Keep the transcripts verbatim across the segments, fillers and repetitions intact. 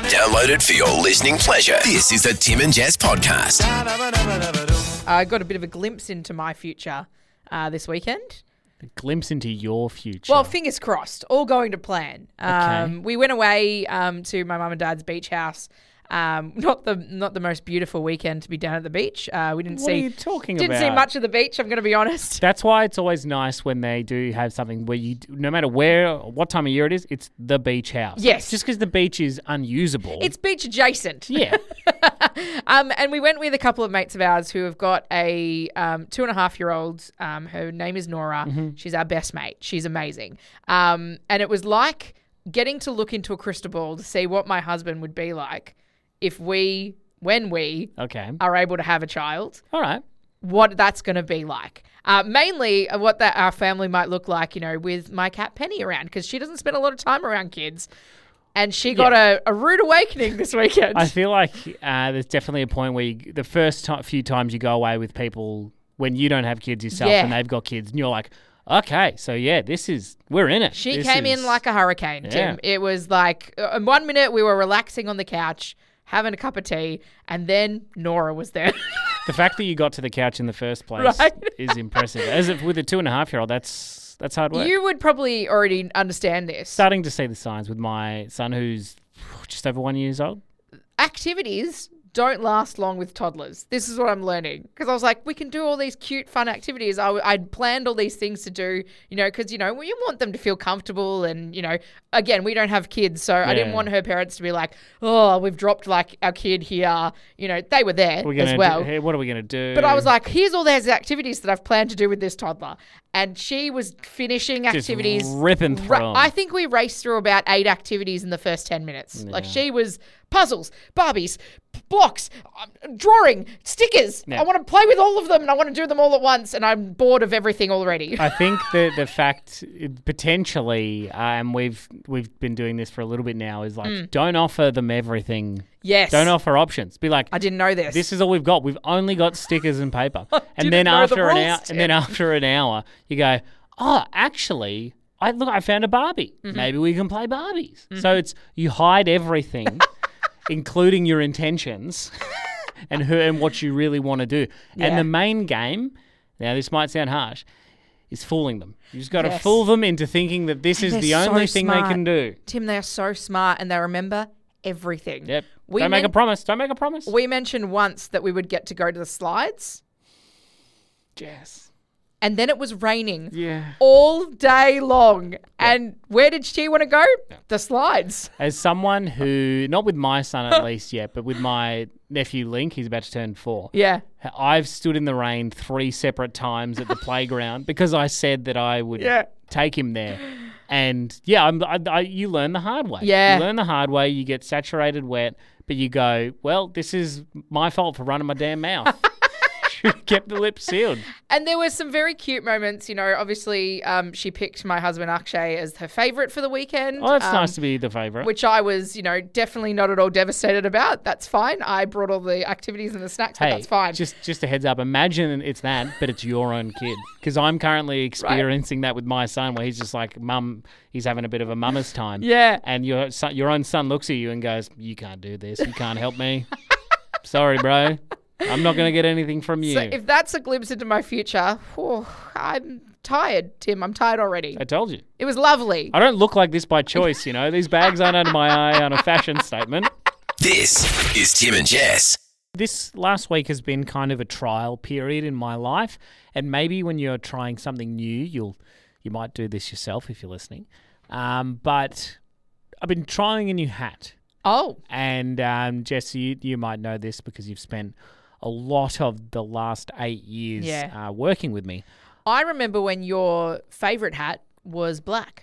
Download it for your listening pleasure. This is the Tim and Jess podcast. I got a bit of a glimpse into my future uh, this weekend. A glimpse into your future. Well, fingers crossed, all going to plan. Um, Okay. We went away um, to my mum and dad's beach house. Um, not the not the most beautiful weekend to be down at the beach. Uh, we didn't What see. are you talking didn't see about? much of the beach. I'm going to be honest. That's why it's always nice when they do have something where you, no matter where, what time of year it is, it's the beach house. Yes. Just because the beach is unusable. It's beach adjacent. yeah. Um, and we went with a couple of mates of ours who have got a um, two and a half year old. Um, her name is Nora. Mm-hmm. She's our best mate. She's amazing. Um, and it was like getting to look into a crystal ball to see what my husband would be like if we, when we Okay. are able to have a child, All right. what that's going to be like. Uh, mainly uh, what that our family might look like, you know, with my cat Penny around, because she doesn't spend a lot of time around kids. And she got a, a rude awakening this weekend. I feel like uh, there's definitely a point where you, the first ti few times you go away with people when you don't have kids yourself Yeah. and they've got kids, and you're like, okay, so yeah, this is, we're in it. She This came is- in like a hurricane, Yeah. Tim. It was like, uh, in one minute we were relaxing on the couch, having a cup of tea, and then Nora was there. The fact that you got to the couch in the first place Right. is impressive. As if with a two and a half year old, that's that's hard work. You would probably already understand this. Starting to see the signs with my son, who's just over one years old. Activities don't last long with toddlers. This is what I'm learning. Because I was like, we can do all these cute, fun activities. I, I'd planned all these things to do, you know, because, you know, we want them to feel comfortable. And, you know, again, we don't have kids. So I didn't Yeah. want her parents to be like, oh, we've dropped like our kid here. You know, they were there We're gonna as well. do, hey, what are we going to do? But I was like, here's all these activities that I've planned to do with this toddler. And she was finishing Just activities. ripping through Ra- 'em. I think we raced through about eight activities in the first ten minutes. Like she was puzzles, Barbies, p- blocks, um, drawing, stickers. Yeah. I want to play with all of them and I want to do them all at once. And I'm bored of everything already. I think the the fact it- potentially, uh, and we've we've been doing this for a little bit now, is like don't offer them everything. yes. Don't offer options. Be like, I didn't know this. this is all we've got. We've only got stickers and paper. didn't and then know the after an rules, hour, and then after an hour, you go, oh, actually, I look, I found a Barbie. Mm-hmm. Maybe we can play Barbies. So it's you hide everything, including your intentions and who and what you really want to do. Yeah. And the main game, now this might sound harsh, is fooling them. You just got to Yes. fool them into thinking that this is They're the so only thing they smart. can do. Tim, they are so smart and they remember everything. Yep. We Don't make a men- promise. Don't make a promise. We mentioned once that we would get to go to the slides. Yes. And then it was raining Yeah. all day long. And where did she want to go? The slides. As someone who, not with my son at least yet, but with my nephew Link, he's about to turn four. Yeah. I've stood in the rain three separate times at the playground because I said that I would Yeah. take him there. And yeah, I'm, I, I, you learn the hard way. Yeah. You learn the hard way. You get saturated wet, but you go, well, this is my fault for running my damn mouth. Should have kept the lips sealed. And there were some very cute moments. You know, obviously um, she picked my husband Akshay as her favourite for the weekend. Oh, that's um, nice to be the favourite. Which I was, you know, definitely not at all devastated about. That's fine. I brought all the activities and the snacks, but Hey, that's fine. Just just a heads up. Imagine it's that, but it's your own kid. Because I'm currently experiencing that with my son, where he's just like, "Mum," he's having a bit of a mama's time. Yeah. And your son, your own son looks at you and goes, "You can't do this. You can't help me. Sorry, bro. I'm not gonna get anything from you." So if that's a glimpse into my future, whew, I'm tired, Tim. I'm tired already. I told you. It was lovely. I don't look like this by choice. You know, these bags aren't under my eye on a fashion statement. This is Tim and Jess. This last week has been kind of a trial period in my life, and maybe when you're trying something new, you'll you might do this yourself if you're listening. Um, but I've been trying a new hat, Oh, and um, Jesse, you, you might know this because you've spent a lot of the last eight years Yeah. uh, working with me. I remember when your favourite hat was black.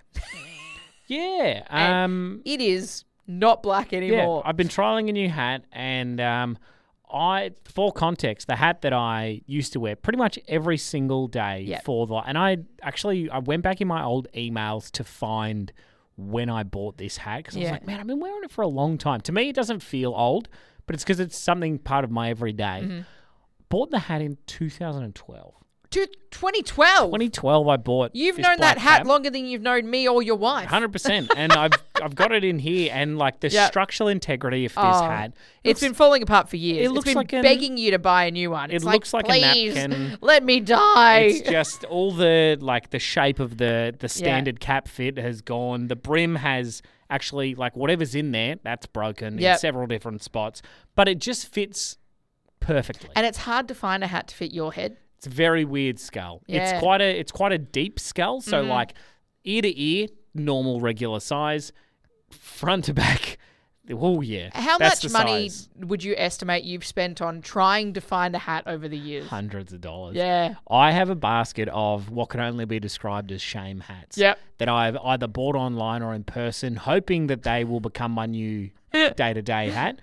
Yeah, And um, It is not black yeah. anymore. I've been trialing a new hat, and um, I, for context, the hat that I used to wear pretty much every single day Yep. for the, and I actually I went back in my old emails to find when I bought this hat because I was Yeah. like, man, I've been wearing it for a long time. To me, it doesn't feel old, but it's because it's something part of my everyday. Mm-hmm. Bought the hat in two thousand twelve. To twenty twelve. twenty twelve, I bought. You've this known that black hat cap. longer than you've known me or your wife. one hundred percent. And I've I've got it in here, and like the Yep. structural integrity of this Oh, hat. It's looks- been falling apart for years. it looks it's been like an- begging you to buy a new one. It It's looks like a Please, napkin. let me die. It's just all the like the shape of the the standard cap fit has gone. The brim has actually like whatever's in there that's broken in Yep. several different spots, but it just fits perfectly. And it's hard to find a hat to fit your head. It's a very weird skull. Yeah. It's quite a it's quite a deep skull. So Mhm. like ear to ear, normal regular size, front to back. Oh yeah. How that's much the money size. would you estimate you've spent on trying to find a hat over the years? Hundreds of dollars. Yeah. I have a basket of what can only be described as shame hats. Yep. That I've either bought online or in person, hoping that they will become my new day-to-day hat.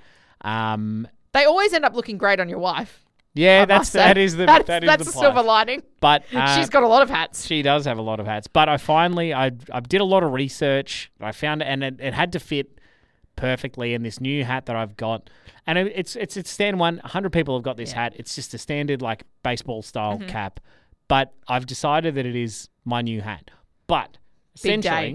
Um, They always end up looking great on your wife. yeah, I that's must say. that is the that's, that is that's the a silver plus. lining. But uh, She's got a lot of hats. she does have a lot of hats. But I finally I I did a lot of research. I found it, and it, it had to fit perfectly in this new hat that I've got. And it, it's it's it's stand one. one hundred people have got this Yeah. hat. It's just a standard like baseball style Mhm. cap. But I've decided that it is my new hat. But Big day. essentially,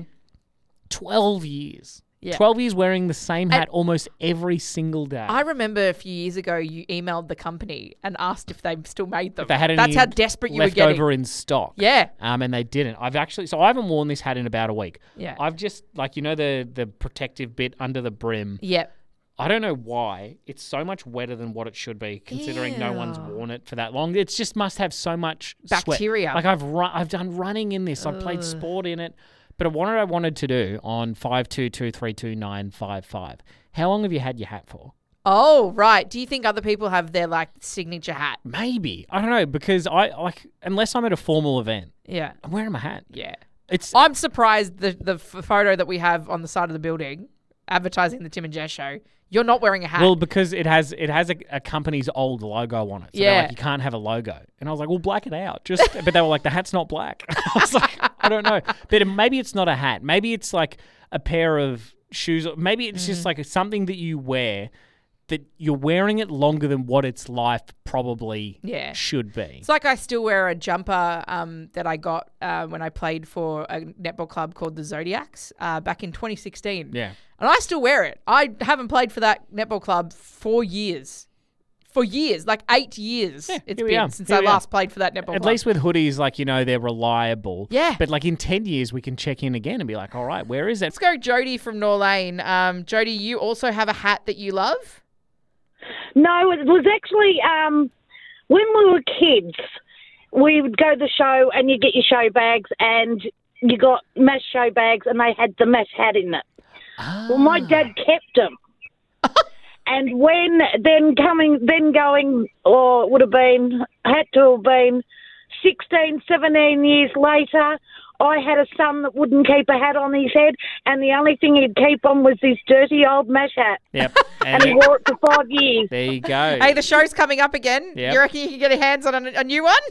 twelve years. Yeah. twelve years wearing the same And- hat almost every single day. I remember a few years ago you emailed the company and asked if they still made them. If they had any That's how desperate you were left getting. over in stock. Yeah. Um, and they didn't. I've actually, so I haven't worn this hat in about a week. Yeah. I've just, like, you know, the the protective bit under the brim. Yep. I don't know why it's so much wetter than what it should be, considering no one's Ew. worn it for that long. It just must have so much sweat. Bacteria. Like I've run, I've done running in this. I've played sport in it. But what I wanted to do on five two two three two nine five five. How long have you had your hat for? Oh, right. Do you think other people have their like signature hat? Maybe I don't know because I like unless I'm at a formal event, Yeah. I'm wearing my hat. Yeah. It's I'm surprised the the f- photo that we have on the side of the building advertising the Tim and Jess show. You're not wearing a hat. well because it has it has a, a company's old logo on it. So they're Yeah. like, you can't have a logo. And I was like, well, black it out. Just but they were like, the hat's not black. I was like, I don't know. But it, maybe it's not a hat. Maybe it's like a pair of shoes. Maybe it's Mm. just like something that you wear that you're wearing it longer than what its life probably Yeah. should be. It's like I still wear a jumper um, that I got uh, when I played for a netball club called the Zodiacs uh, back in twenty sixteen. Yeah. And I still wear it. I haven't played for that netball club for years. For years, like eight years Yeah, it's here we been are. since Here I we are. last played for that netball At club. least with hoodies, like, you know, they're reliable. Yeah. But like in ten years, we can check in again and be like, all right, where is it? Let's go Jody from Norlane. Um, Jody, you also have a hat that you love? No, it was actually um, when we were kids, we would go to the show and you get your show bags and you got mesh show bags and they had the mesh hat in it. Well, my dad kept them. And when then coming, then going, or it would have been, had to have been sixteen, seventeen years later, I had a son that wouldn't keep a hat on his head, and the only thing he'd keep on was this dirty old mesh hat. Yep. And he wore it for five years. there you go. Hey, the show's coming up again. Yep. You reckon you can get your hands on a, a new one?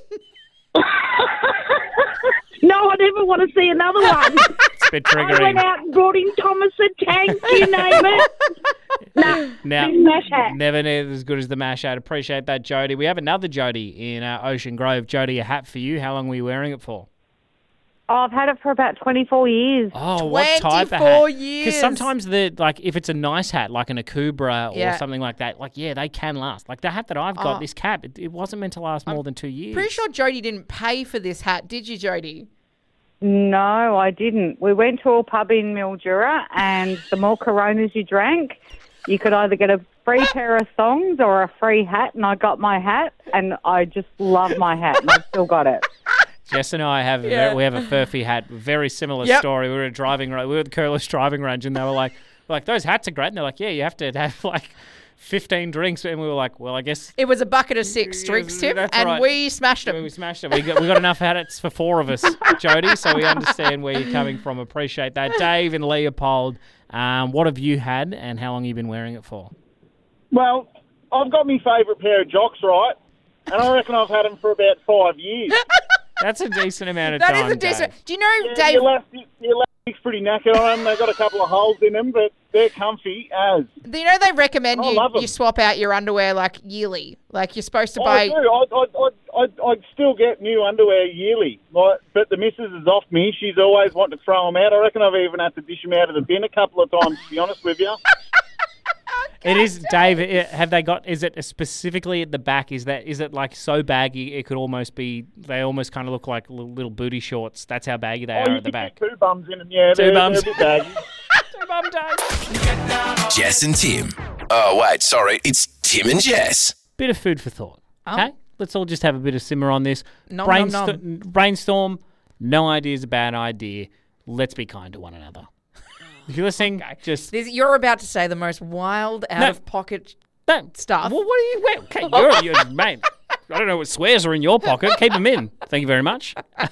No, I never want to see another one. It's a bit I went triggering. out and brought him Thomas the Tank, you name it. No, Now, his mesh hat. never near as good as the mash hat. Appreciate that, Jody. We have another Jody in uh, Ocean Grove. Jody, a hat for you. How long were you wearing it for? Oh, I've had it for about twenty-four years. Oh, what type of hat? twenty-four years. Because sometimes the like, if it's a nice hat, like an Akubra or Yeah. something like that, like yeah, they can last. Like the hat that I've got, Oh. this cap, it, it wasn't meant to last more than two years. Pretty sure Jody didn't pay for this hat, did you, Jody? No, I didn't. We went to a pub in Mildura, and the more Coronas you drank, you could either get a free pair of thongs or a free hat, and I got my hat, and I just love my hat, and I've still got it. Jess and I have a Yeah. ver- we have a Furphy hat. Very similar Yep. story. We were driving ra- we were at the Curlish driving range, and they were like, like those hats are great. And they're like, yeah, you have to have like fifteen drinks, and we were like, well, I guess It was a bucket of six drinks, Tim, That's and right. we smashed we, them. we smashed it. We got, we got enough hats for four of us, Jody. So we understand where you're coming from. Appreciate that, Dave in Leopold. Um, what have you had, and how long have you been wearing it for? Well, I've got my favourite pair of jocks, right? And I reckon I've had them for about five years. That's a decent amount of That time. is a decent. Dave. Do you know, Yeah, Dave? You left, you left It's pretty knackered on them. They've got a couple of holes in them, but they're comfy as. You know, they recommend I you, love 'em. you swap out your underwear like yearly. Like you're supposed to I buy. do. I, I, I, I, I'd still get new underwear yearly, like, but the missus is off me. She's always wanting to throw them out. I reckon I've even had to dish them out of the bin a couple of times, to be honest with you. It is, Dave. it- Have they got? Is it specifically at the back? Is that? Is it like so baggy? It could almost be. They almost kind of look like little, little booty shorts. That's how baggy they Oh, are you at the could back. get two bums in them, yeah. Two they're, bums. They're a bit baggy. Two bum Dave. Jess and Tim. Oh, wait, sorry. It's Tim and Jess. Bit of food for thought. Oh. Okay, let's all just have a bit of simmer on this. Nom, Brainsto- nom, nom. Brainstorm. No idea is a bad idea. Let's be kind to one another. If you're listening, just This, you're about to say the most wild, out No. of pocket no, stuff. Well, what are you? Wait, okay, you're, you're mate. I don't know what swears are in your pocket. Keep them in. Thank you very much.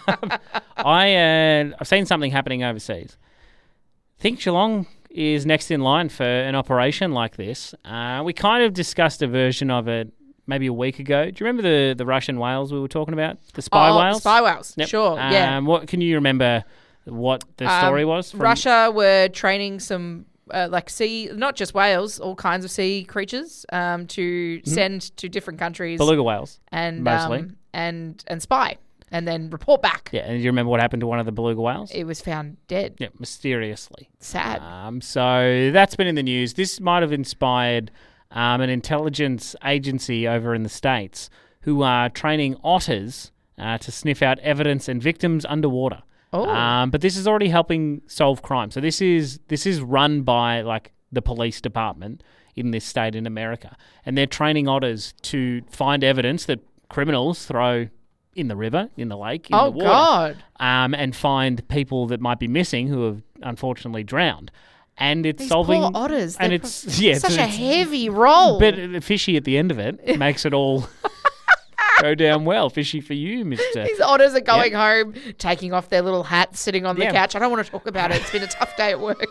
I uh, I've seen something happening overseas. I think Geelong is next in line for an operation like this. Uh, we kind of discussed a version of it maybe a week ago. Do you remember the, the Russian whales we were talking about? The spy oh, whales? Spy whales. Yep. Sure. yeah. Um, what can you remember? What the story Um, was? From, Russia were training some uh, like sea, not just whales, all kinds of sea creatures, um, to send to different countries beluga whales. and mostly. um, and and spy, and then report back. Yeah, and do you remember what happened to one of the beluga whales? It was found dead. Yeah, mysteriously. Sad. Um, so that's been in the news. This might have inspired um, an intelligence agency over in the States who are training otters uh, to sniff out evidence and victims underwater. Oh. Um, but this is already helping solve crime. So this is this is run by like the police department in this state in America, and they're training otters to find evidence that criminals throw in the river, in the lake, in oh the water, God. um, and find people that might be missing who have unfortunately drowned. And it's These solving poor otters. and They're it's pro- yeah, such it's, a it's heavy role. bit fishy at the end of it. Makes it all go down well. Fishy for you, Mister These otters are going home, taking off their little hats, sitting on the Yeah. couch. I don't want to talk about it. It's been a tough day at work.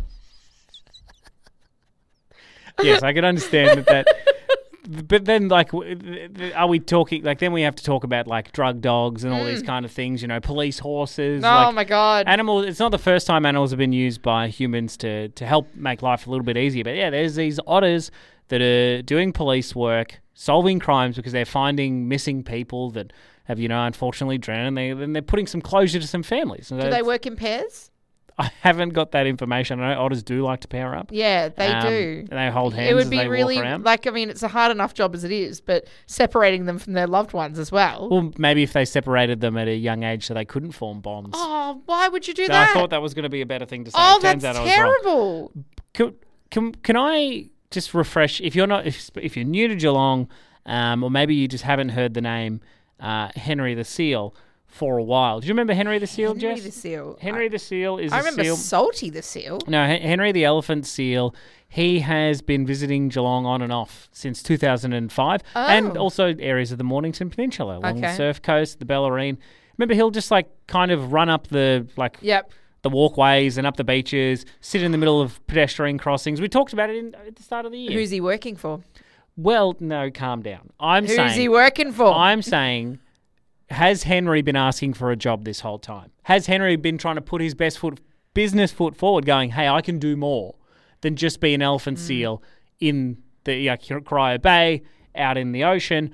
Yes, I can understand that. that but then, like, w- th- th- are we talking? Like, then we have to talk about like drug dogs and all these kind of things. You know, police horses. Oh like, my God. Animals. It's not the first time animals have been used by humans to to help make life a little bit easier. But yeah, there's these otters that are doing police work, solving crimes because they're finding missing people that have, you know, unfortunately drowned. And they then they're putting some closure to some families. Do they work in pairs? I haven't got that information. I know otters do like to pair up. Yeah, they Um, do. and they hold hands It would as be they really walk around. like I mean, it's a hard enough job as it is, but separating them from their loved ones as well. Well, maybe if they separated them at a young age so they couldn't form bonds. Oh, why would you do So that? I thought that was going to be a better thing to say. oh, It turns that's out I was wrong. terrible. Can, can, can I just refresh, if you're not, if, if you're new to Geelong, um, or maybe you just haven't heard the name uh, Henry the Seal for a while. Do you remember Henry the Seal, Henry Jess? the Seal. Henry the Seal is I a remember seal. Salty the Seal. No, Hen- Henry the Elephant Seal. He has been visiting Geelong on and off since two thousand five, and Oh. also areas of the Mornington Peninsula along the Okay. Surf Coast, the Bellarine. Remember, he'll just like kind of run up the like Yep. the walkways and up the beaches, sit in the middle of pedestrian crossings. We talked about it in, at the start of the year. Who's he working for? well, no, calm down. I'm Who's saying he working for? I'm saying, has Henry been asking for a job this whole time? Has Henry been trying to put his best foot, business foot forward, going, hey, I can do more than just be an elephant seal in the uh, Corio Bay, out in the ocean?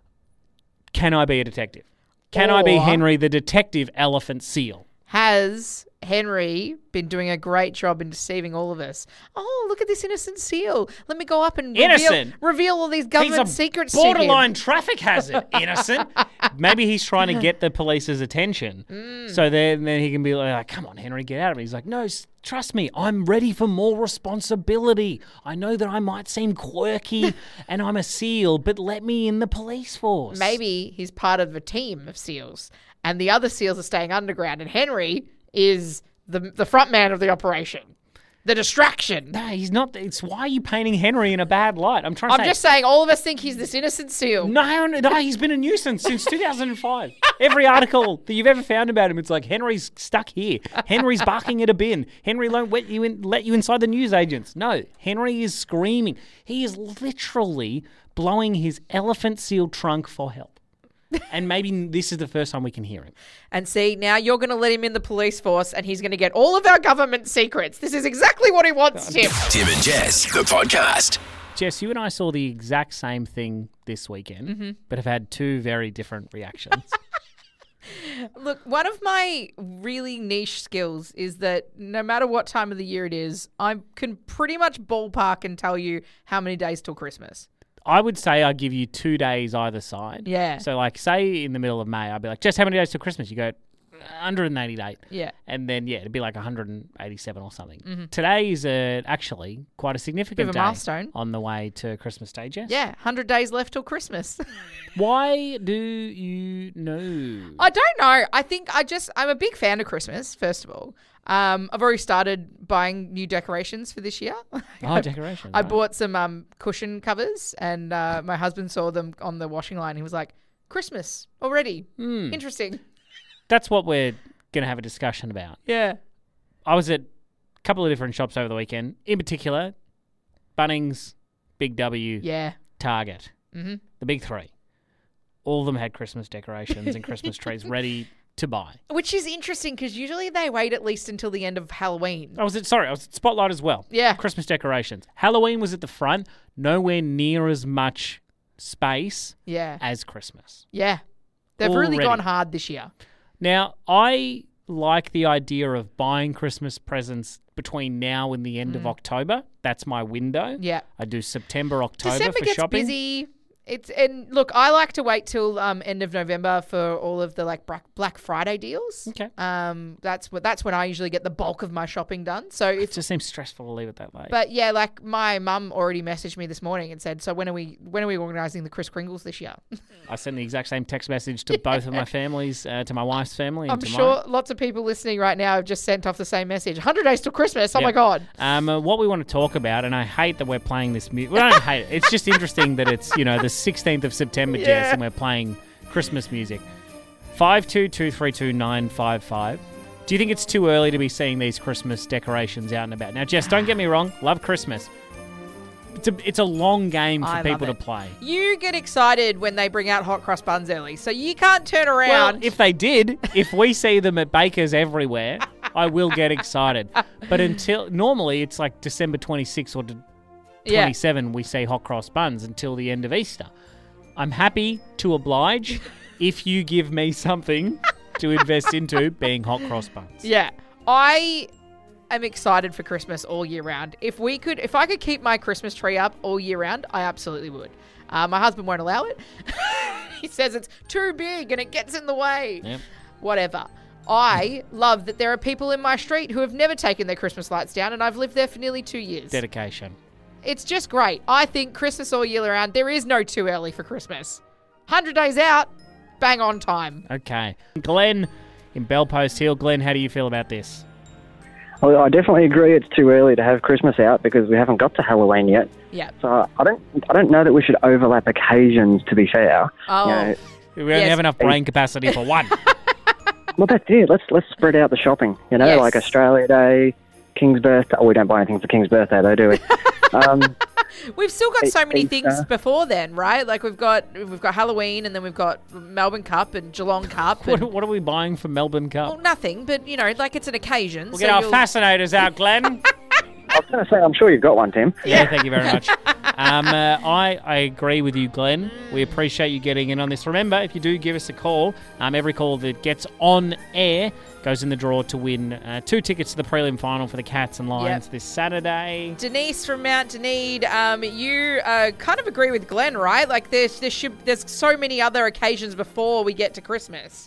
Can I be a detective? Can I be Or- Henry the detective elephant seal? Has Henry been doing a great job in deceiving all of us? Oh, look at this innocent seal. Let me go up and reveal, Innocent? reveal all these He's government a secrets borderline traffic hazard, innocent. Maybe he's trying to get the police's attention. Mm. So then, then he can be like, come on, Henry, get out of it. He's like, no, s- trust me, I'm ready for more responsibility. I know that I might seem quirky and I'm a seal, but let me in the police force. to him. Maybe he's part of a team of seals and the other seals are staying underground and Henry is the the front man of the operation. The distraction. No, he's not. It's why are you painting Henry in a bad light? I'm trying to I'm say. just saying all of us think he's this innocent seal. No, no, no, he's been a nuisance since two thousand five. Every article that you've ever found about him, it's like, Henry's stuck here. Henry's barking at a bin. Henry won't let you, in, let you inside the newsagents. No, Henry is screaming. He is literally blowing his elephant seal trunk for help. and maybe this is the first time we can hear him. And see, now you're going to let him in the police force and he's going to get all of our government secrets. This is exactly what he wants, Tim. Tim and Jess, the podcast. Jess, you and I saw the exact same thing this weekend, Mm-hmm. but have had two very different reactions. Look, one of my really niche skills is that no matter what time of the year it is, I can pretty much ballpark and tell you how many days till Christmas. I would say I'd give you two days either side. Yeah. So, like, say in the middle of May, I'd be like, Jess, how many days till Christmas? You go, one hundred eighty-eight. Yeah. And then, yeah, it'd be like one hundred eighty-seven or something. Today is a, actually quite a significant Bit of a day milestone. on the way to Christmas Day, Jess. Yeah, one hundred days left till Christmas. Why do you know? I don't know. I think I just, I'm a big fan of Christmas, first of all. Um, I've already started buying new decorations for this year. Oh, decorations. I right. bought some um, cushion covers and uh, my husband saw them on the washing line. He was like, Christmas already. Hmm. Interesting. That's what we're going to have a discussion about. Yeah. I was at a couple of different shops over the weekend. In particular, Bunnings, Big W, Yeah. Target. Mhm. The big three. All of them had Christmas decorations and Christmas trees ready to buy. Which is interesting because usually they wait at least until the end of Halloween. I was at, sorry, I was at Spotlight as well. Yeah. Christmas decorations. Halloween was at the front, nowhere near as much space Yeah. as Christmas. Yeah. They've really Already. gone hard this year. Now, I like the idea of buying Christmas presents between now and the end of October. That's my window. Yeah. I do September, October December for gets shopping. busy. It's and look, I like to wait till um, end of November for all of the like Black Black Friday deals. Okay. Um, that's what that's when I usually get the bulk of my shopping done. So It if just seems stressful to leave it that late. but yeah, like my mum already messaged me this morning and said, so when are we when are we organising the Kris Kringles this year? I sent the exact same text message to both of my families, uh, to my wife's family and I'm to sure mine. lots of people listening right now have just sent off the same message. one hundred days till Christmas. Oh Yep. my god. Um, uh, what we want to talk about, and I hate that we're playing this music. Well, I don't hate it. It's just interesting that it's, you know, the sixteenth of September, Jess, Yeah. and we're playing Christmas music. five two two three two nine five five. Do you think it's too early to be seeing these Christmas decorations out and about? Now, Jess, don't get me wrong. Love Christmas. It's a, it's a long game for I love people to it. play. You get excited when they bring out hot cross buns early, so you can't turn Well, around. if they did, if we see them at bakers everywhere, I will get excited. But until normally it's like December twenty-sixth or yeah. twenty-seventh, we say hot cross buns until the end of Easter. I'm happy to oblige if you give me something to invest into, being hot cross buns. Yeah. I am excited for Christmas all year round. If we could, if I could keep my Christmas tree up all year round, I absolutely would. Uh, my husband won't allow it. He says it's too big and it gets in the way. Yep. Whatever. I love that there are people in my street who have never taken their Christmas lights down, and I've lived there for nearly two years. Dedication. It's just great. I think Christmas all year round, there is no too early for Christmas. one hundred days out, bang on time. Okay. Glenn in Bellpost Hill. Glenn, how do you feel about this? Well, I definitely agree it's too early to have Christmas out because we haven't got to Halloween yet. Yeah. So I don't I don't know that we should overlap occasions, to be fair. Oh, You know, We only Yes. have enough brain capacity for one. well, that's it. Let's let's spread out the shopping. You know, Yes. like Australia Day, King's birthday. Oh, we don't buy anything for King's birthday, though, do we? um, we've still got so many Easter. things before then, right? Like we've got we've got Halloween, and then we've got Melbourne Cup and Geelong Cup. What, And, what are we buying for Melbourne Cup? well, nothing, but you know, like it's an occasion. We'll so get our you'll- fascinators out, Glenn. I was going to say, I'm sure you've got one, Tim. Yeah, thank you very much. Um, uh, I, I agree with you, Glenn. We appreciate you getting in on this. Remember, if you do give us a call, um, every call that gets on air goes in the draw to win uh, two tickets to the prelim final for the Cats and Lions Yep. this Saturday. Denise from Mount Dunedin, um, you uh, kind of agree with Glenn, right? Like there's there should, there's so many other occasions before we get to Christmas.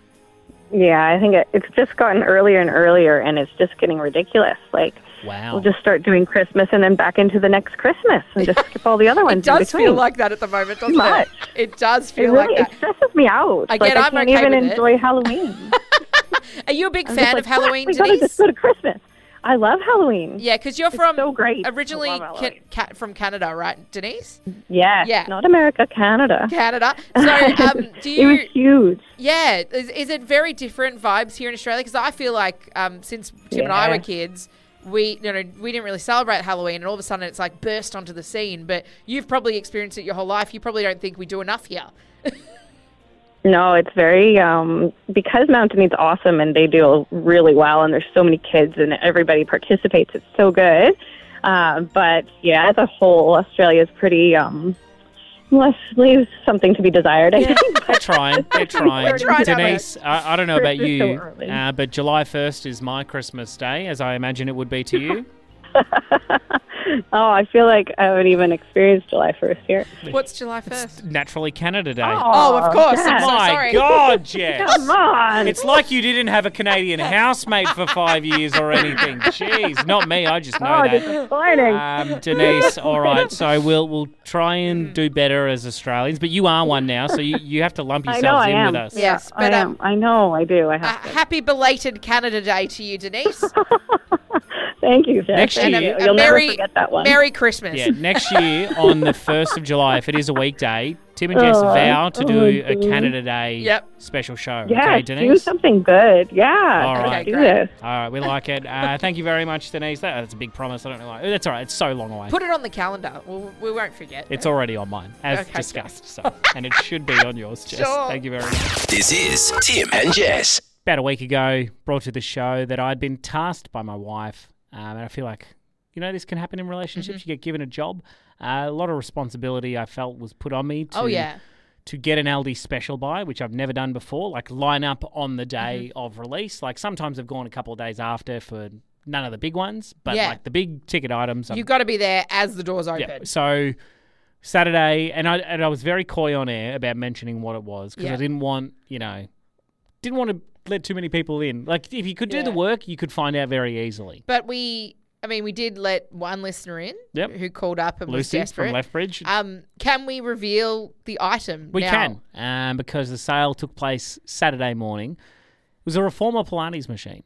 Yeah, I think it, it's just gotten earlier and earlier, and it's just getting ridiculous. Like, Wow. we'll just start doing Christmas and then back into the next Christmas and just skip all the other ones It in does between. feel like that at the moment, doesn't much. it? It does it feel really like that. it stresses me out. Again, like, I I'm can't okay even with it. enjoy Halloween. Are you a big I'm fan just of like, "Fuck, Halloween, we gotta Denise? just go to Christmas. I love Halloween. Yeah, because you're It's from so great. originally I love ca- Halloween. ca- from Canada, right, Denise? Yeah, Yeah. not America, Canada. Canada. So, um, do it was you? huge. Yeah, is, is it very different vibes here in Australia? Because I feel like um, since Tim and I Yeah. were kids, we you know we didn't really celebrate Halloween, and all of a sudden it's like burst onto the scene. But you've probably experienced it your whole life. You probably don't think we do enough here. No, it's very, um, because Mount Dunedin's awesome and they do really well and there's so many kids and everybody participates. It's so good. Uh, but, yeah, as a whole, Australia is pretty, um, well, leaves something to be desired, I think. They're trying. They're trying. trying our Denise, I, I don't know about Christmas you, so early. uh, but July first is my Christmas day, as I imagine it would be to you. Oh, I feel like I haven't even experienced July first here. What's July first? Naturally Canada Day. Oh, of course. I'm Dad. so My sorry. God, Jess. Come on. It's like you didn't have a Canadian housemate for five years or anything. Jeez, not me. I just know oh, that. disappointing. Um, Denise, all right. So we'll we'll try and do better as Australians, but you are one now, so you, you have to lump I yourselves know I in am. with us. Yes, I but am. um, I know I do. I uh, have to. happy belated Canada Day to you, Denise. Thank you, Jess. Next Thank year- you. You'll Merry, never forget that one. Merry Christmas. Yeah, next year on the first of July, if it is a weekday, Tim and Jess Oh, vow to oh do my a God. Canada Day Yep. special show. Yeah, okay, do Denise? something good. Yeah, All let's right. do Great. this. All right, we like it. Uh, thank you very much, Denise. That, that's a big promise. I don't know why. That's all right. It's so long away. Put it on the calendar. We'll, we won't forget. It's already on mine, as Okay, discussed. So, and it should be on yours, Jess. Sure. Thank you very much. This is Tim and Jess. About a week ago, brought to the show that I'd been tasked by my wife, um, and I feel like, you know, this can happen in relationships. Mm-hmm. You get given a job. Uh, a lot of responsibility I felt was put on me to, Oh, yeah. to get an Aldi special buy, which I've never done before, like line up on the day Mm-hmm. of release. Like sometimes I've gone a couple of days after for none of the big ones, but Yeah. like the big ticket items. I'm- You've got to be there as the doors open. yeah. So Saturday, and I and I was very coy on air about mentioning what it was because Yeah. I didn't want, you know, didn't want to let too many people in. Like if you could do the Yeah. work, you could find out very easily. But we, I mean, we did let one listener in Yep. who called up and was Lucy desperate. from Lethbridge. Um, can we reveal the item we now? can, um, because the sale took place Saturday morning. It was a Reformer Pilates machine.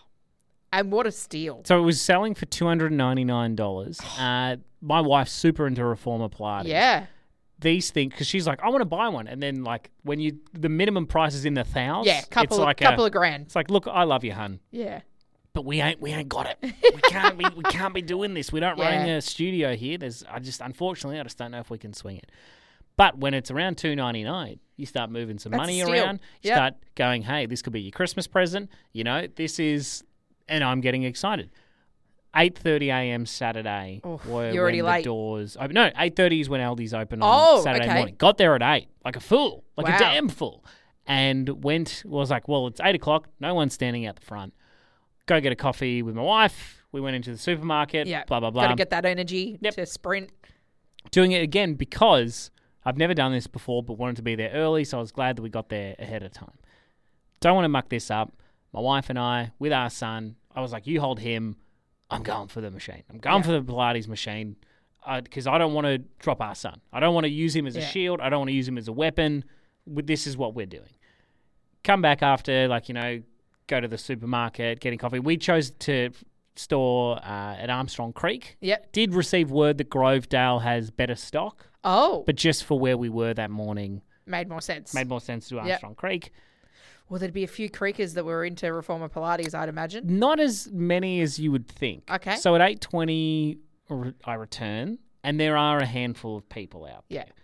And what a steal. So it was selling for two hundred ninety-nine dollars. Uh, my wife's super into Reformer Pilates. Yeah. These things, because she's like, I want to buy one. And then, like, when you, the minimum price is in the thousands. Yeah, couple, it's like of, couple a, of grand. It's like, look, I love you, hun, Yeah. but we ain't, we ain't got it. We can't be, we can't be doing this. We don't run Yeah. a studio here. There's, I just, unfortunately, I just don't know if we can swing it. But when it's around two ninety-nine, you start moving some That's money a steal. around. You Yep. start going, hey, this could be your Christmas present. You know, this is, and I'm getting excited. eight thirty a.m. Saturday. Oof, were you're already when the late. doors open. No, eight thirty is when Aldi's open on Oh, Saturday okay. morning. Got there at eight, like a fool, like Wow. a damn fool. And went, was like, well, it's eight o'clock. No one's standing out the front. Go get a coffee with my wife. We went into the supermarket. Yeah. Blah, blah, blah. Got to get that energy Yep. to sprint. Doing it again because I've never done this before, but wanted to be there early, so I was glad that we got there ahead of time. Don't want to muck this up. My wife and I, with our son, I was like, you hold him. I'm going for the machine. I'm going Yeah. for the Pilates machine because I don't want to drop our son. I don't want to use him as a Yeah. shield. I don't want to use him as a weapon. With This is what we're doing. Come back after, like, you know, go to the supermarket, getting coffee. We chose to store uh, at Armstrong Creek. Yep. Did receive word that Grovedale has better stock, Oh, but just for where we were that morning, made more sense. made more sense to Yep. Armstrong Creek. Well, there'd be a few creekers that were into Reformer Pilates, I'd imagine. Not as many as you would think. Okay. So at eight twenty, I return, and there are a handful of people out there. Yeah.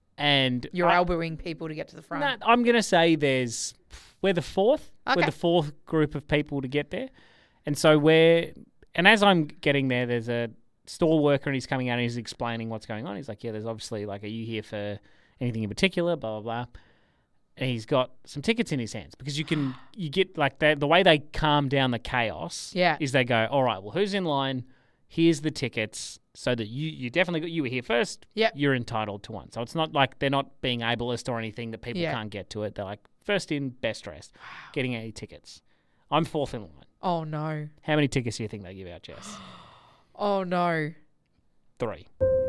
And You're I, elbowing people to get to the front. no, I'm going to say there's, we're the fourth. We're Okay. the fourth group of people to get there. And so we're, and as I'm getting there, there's a store worker and he's coming out and he's explaining what's going on. He's like, yeah, there's obviously, like, are you here for anything in particular? Blah, blah, blah. And he's got some tickets in his hands because you can, you get like the, the way they calm down the chaos Yeah. is they go, all right, well, who's in line? Here's the tickets so that you, you definitely got, you were here first. Yep. You're entitled to one. So it's not like they're not being ableist or anything that people Yeah. can't get to it. They're like first in, best dressed, getting any tickets. I'm fourth in line. Oh, no. How many tickets do you think they give out, Jess? Oh, no. Three.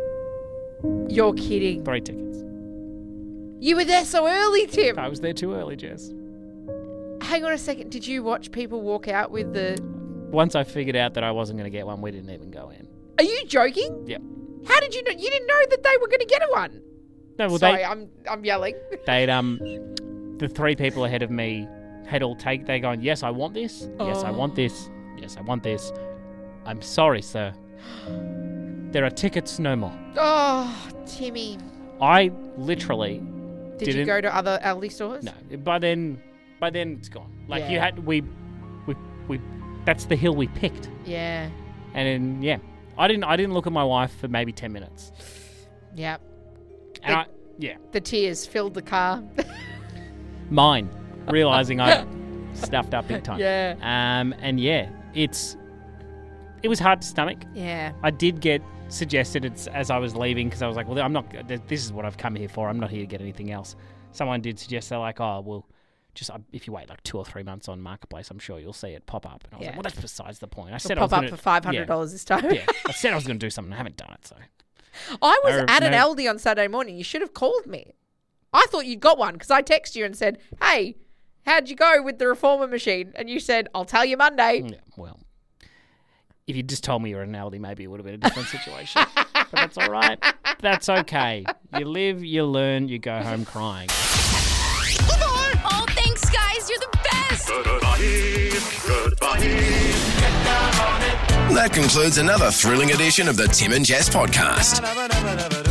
You're kidding. Three tickets. You were there so early, Tim. I was there too early, Jess. Hang on a second. Did you watch people walk out with the... Once I figured out that I wasn't going to get one, we didn't even go in. Are you joking? Yep. How did you know? You didn't know that they were going to get a one. No, well, Sorry, they, I'm I'm yelling. they'd, um, the three people ahead of me had all take, they going, yes, I want this. Yes, I want this. Yes, I want this. I'm sorry, sir. There are tickets no more. Oh, Timmy. I literally Did you Didn't- go to other Aldi stores? No, by then, by then it's gone. Like you Yeah. had, we, we, we. That's the hill we picked, Yeah. and then yeah, I didn't, I didn't look at my wife for maybe ten minutes, Yep. and The- I, yeah, The tears filled the car. mine, realizing I stuffed up big time. Yeah. Um, and yeah, it's, it was hard to stomach. Yeah. I did get suggested it's as I was leaving because I was like, well, I'm not. This is what I've come here for. I'm not here to get anything else. Someone did suggest they're like, oh, well, just uh, if you wait like two or three months on Marketplace, I'm sure you'll see it pop up. And I was Yeah. like, well, that's besides the point. I It'll said I pop was up gonna, for five hundred dollars this time. Yeah, I said I was going to do something. I haven't done it. So I was No, at an no. Aldi on Saturday morning. You should have called me. I thought you'd got one because I texted you and said, hey, how'd you go with the reformer machine? And you said, I'll tell you Monday. yeah, well, if you just told me you were an Aldi, maybe it would have been a different situation. But that's all right. That's okay. You live, you learn, you go home crying. Oh, thanks, guys. You're the best. That concludes another thrilling edition of the Tim and Jess podcast.